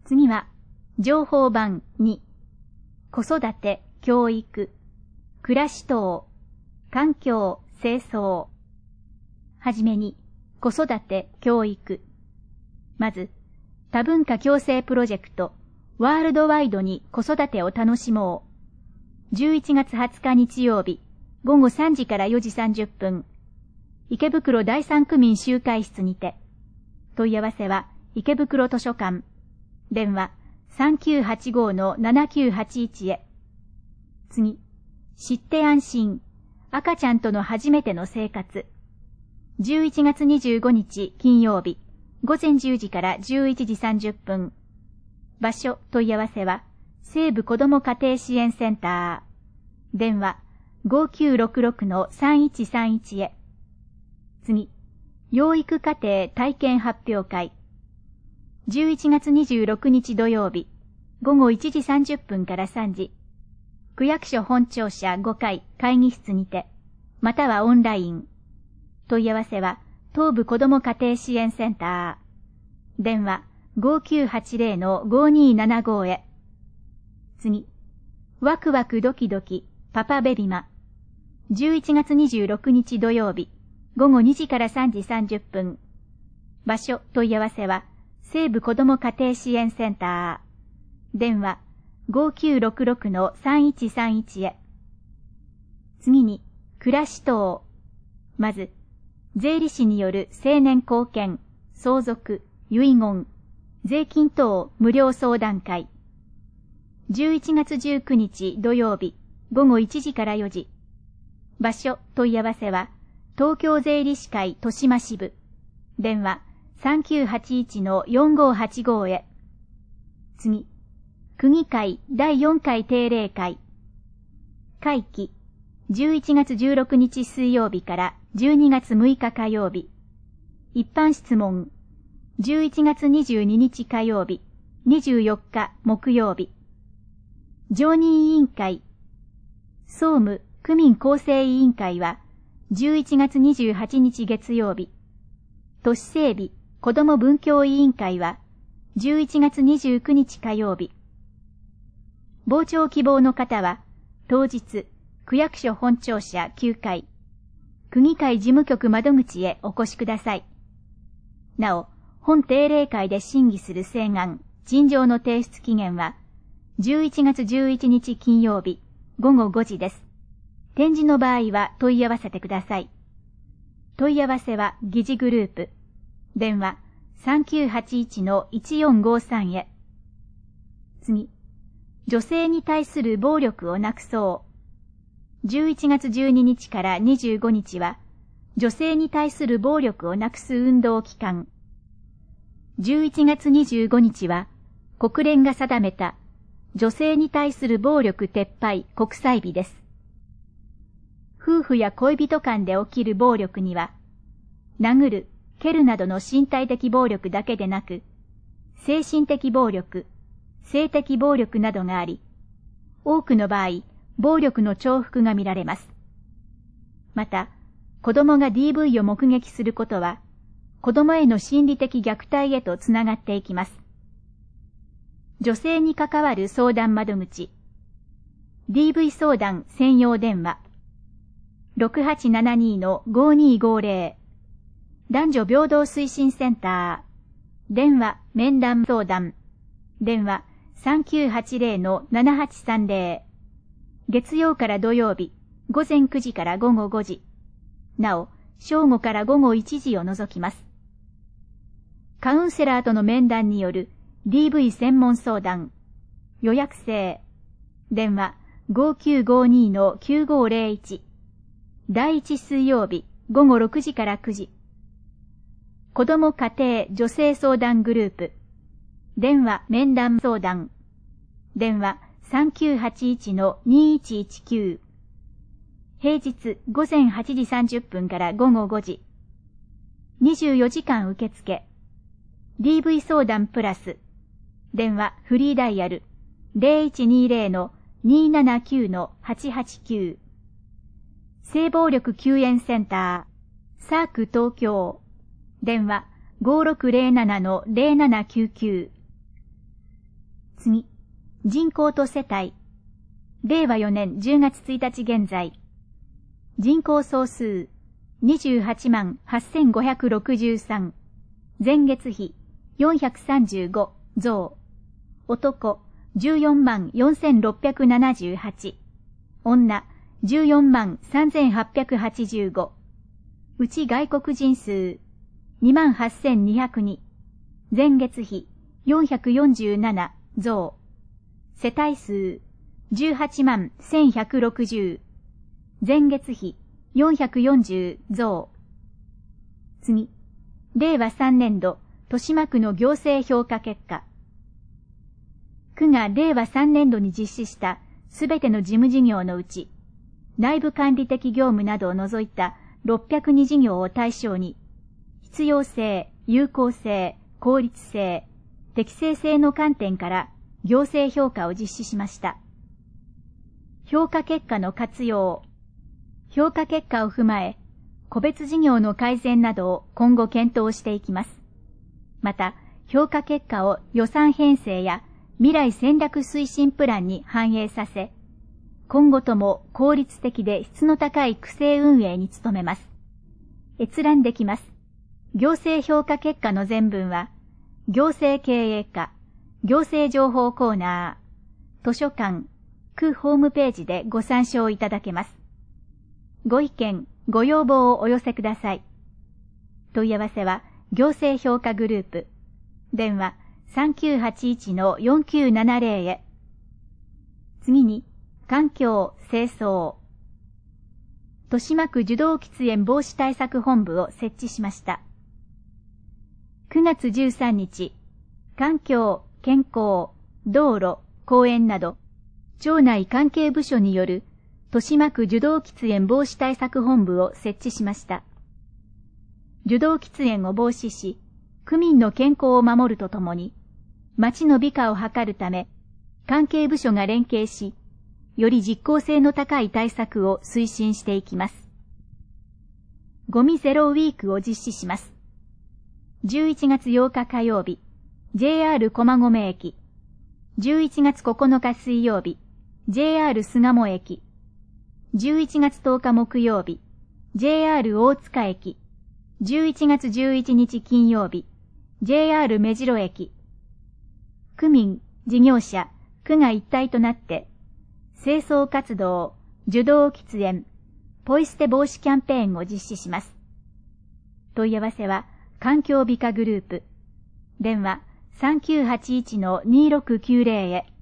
次は、情報版2、子育て、教育、暮らし等、環境、清掃。はじめに、子育て、教育。まず、多文化共生プロジェクト、ワールドワイドに子育てを楽しもう。11月20日日曜日、午後3時から4時30分。池袋第三区民集会室にて。問い合わせは、池袋図書館。電話、3985-7981へ。次、知って安心。赤ちゃんとの初めての生活。11月25日金曜日、午前10時から11時30分。場所、問い合わせは、西部子ども家庭支援センター。電話、5966-3131へ。次、養育家庭体験発表会。11月26日土曜日、午後1時30分から3時。区役所本庁舎5階会議室にて、またはオンライン。問い合わせは、東部子ども家庭支援センター。電話、5980-5275へ。次、ワクワクドキドキ、パパベビマ。11月26日土曜日、午後2時から3時30分。場所、問い合わせは、西部子ども家庭支援センター。電話、5966-3131へ。次に、暮らし等。まず、税理士による成年後見、相続、遺言、税金等無料相談会。11月19日土曜日、午後1時から4時。場所、問い合わせは、東京税理士会豊島支部。電話、3981-4585へ。次、区議会第4回定例会。会期、11月16日水曜日から12月6日火曜日。一般質問、11月22日火曜日、24日木曜日。常任委員会、総務区民構成委員会は、11月28日月曜日。都市整備子ども文教委員会は、11月29日火曜日。傍聴希望の方は、当日、区役所本庁舎9階、区議会事務局窓口へお越しください。なお、本定例会で審議する請願、陳情の提出期限は、11月11日金曜日、午後5時です。展示の場合は問い合わせてください。問い合わせは議事グループ。電話、3981-1453へ。次、女性に対する暴力をなくそう。11月12日から25日は、女性に対する暴力をなくす運動期間。11月25日は、国連が定めた、女性に対する暴力撤廃国際日です。夫婦や恋人間で起きる暴力には、殴る、蹴るなどの身体的暴力だけでなく、精神的暴力、性的暴力などがあり、多くの場合、暴力の重複が見られます。また、子供が DV を目撃することは、子供への心理的虐待へとつながっていきます。女性に関わる相談窓口、DV 相談専用電話、6872-5250、男女平等推進センター、電話面談相談、電話3980-7830、月曜から土曜日、午前9時から午後5時、なお、正午から午後1時を除きます。カウンセラーとの面談による DV 専門相談、予約制、電話5952-9501、第1水曜日、午後6時から9時。子ども家庭女性相談グループ。電話面談相談。電話3981-2119。平日午前8時30分から午後5時。24時間受付。DV 相談プラス。電話フリーダイヤル 0120-279-889。性暴力救援センター、サーク東京。電話 5607-0799。 次、人口と世帯。令和4年10月1日現在。人口総数、28万8563。前月比、435増。男、14万4678。女、14万3885。うち外国人数、28,202。前月比、447増。世帯数、18万1160。前月比、440増。次、令和3年度、豊島区の行政評価結果。区が令和3年度に実施したすべての事務事業のうち、内部管理的業務などを除いた602事業を対象に、必要性、有効性、効率性、適正性の観点から行政評価を実施しました。評価結果の活用。評価結果を踏まえ、個別事業の改善などを今後検討していきます。また、評価結果を予算編成や未来戦略推進プランに反映させ、今後とも効率的で質の高い区政運営に努めます。閲覧できます。行政評価結果の全文は、行政経営課、行政情報コーナー、図書館、区ホームページでご参照いただけます。ご意見、ご要望をお寄せください。問い合わせは、行政評価グループ。電話、3981-4970へ。次に、環境、清掃。豊島区受動喫煙防止対策本部を設置しました。9月13日、環境、健康、道路、公園など、町内関係部署による豊島区受動喫煙防止対策本部を設置しました。受動喫煙を防止し、区民の健康を守るとともに、町の美化を図るため、関係部署が連携し、より実効性の高い対策を推進していきます。ゴミゼロウィークを実施します。11月8日火曜日、JR 駒込駅。11月9日水曜日、JR 巣鴨駅。11月10日木曜日、JR 大塚駅。11月11日金曜日、JR 目白駅。区民、事業者、区が一体となって、清掃活動、受動喫煙、ポイ捨て防止キャンペーンを実施します。問い合わせは、環境美化グループ。電話、3981-2690へ。